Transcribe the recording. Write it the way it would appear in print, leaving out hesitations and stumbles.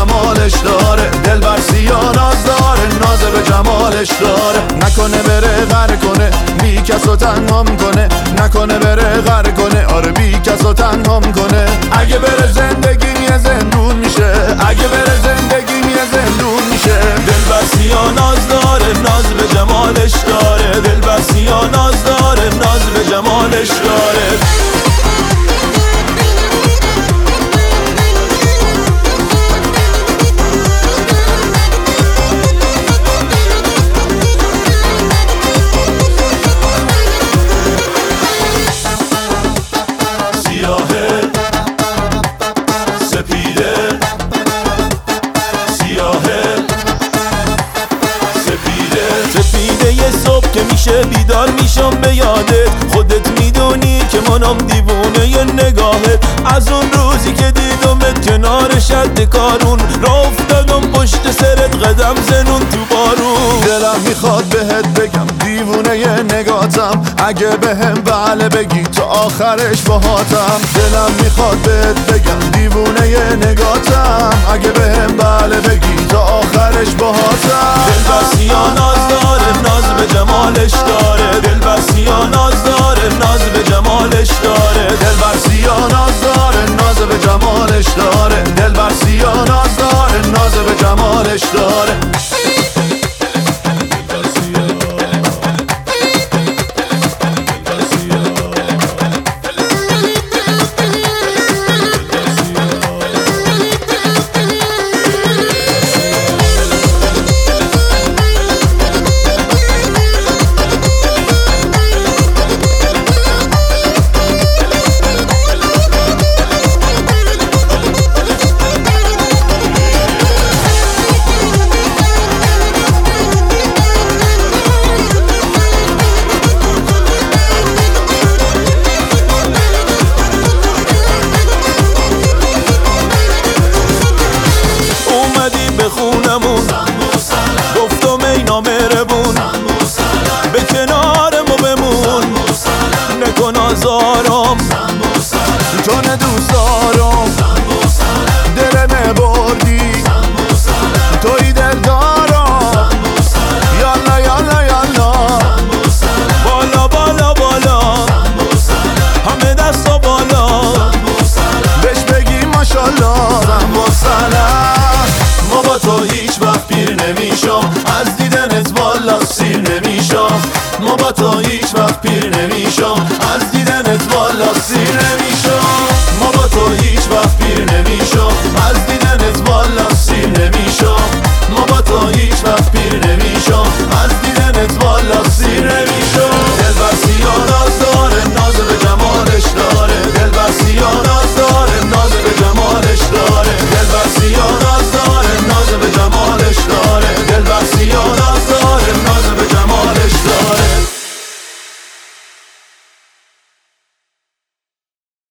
جمالش داره، دلبر سیاه ناز داره، ناز به جمالش داره. نکنه بره غر کنه، بی کسو تنهام کنه، نکنه بره غر کنه، آره بی کسو تنهام کنه. اگه بره زندگی یه زندون میشه، اگه بره زندگی یه زندون میشه. دلبر سیاه ناز داره، ناز به جمالش داره، دلبر سیاه ناز داره، ناز به جمالش داره. سپیده یه صبح که میشه بیدار میشم به یادت، خودت میدونی که منم دیوونه ی نگاهت. از اون روزی که دیدمت کنار شد کارون، را افتادم پشت سرت قدم زنون تو بارون. دلم میخواد بهت بگم دیوونه ی نگاتم، اگه بهم بله بگی تا آخرش باهاتم. دلم میخواد بهت بگم دیوونه ی نگاتم، اگه بهم بله بگی تا آخرش باهاتم. دلبر سیاه ناز داره، ناز به جمالش داره، دلبر سیاه ناز داره، ناز به جمالش داره. دلبر سیاه ناز داره، ناز به جمالش داره، دلبر سیاه ناز داره، ناز به جمالش داره. به خونمون گفتم ای نامهربون، به کنار ما بمون، نکن آزارم، تو نه دوست دارم، دلم بردی، توی دل دارم. یالا یالا یالا، بالا بالا بالا، همه دستا بالا، بهش بگی ماشالله. زن با سلام، ما با تو هیچ وقت پیر نمیشم، از دیدنت والا سیر نمیشم. ما با تو هیچ وقت پیر نمیشم، از دیدنت والا سیر نمیشم.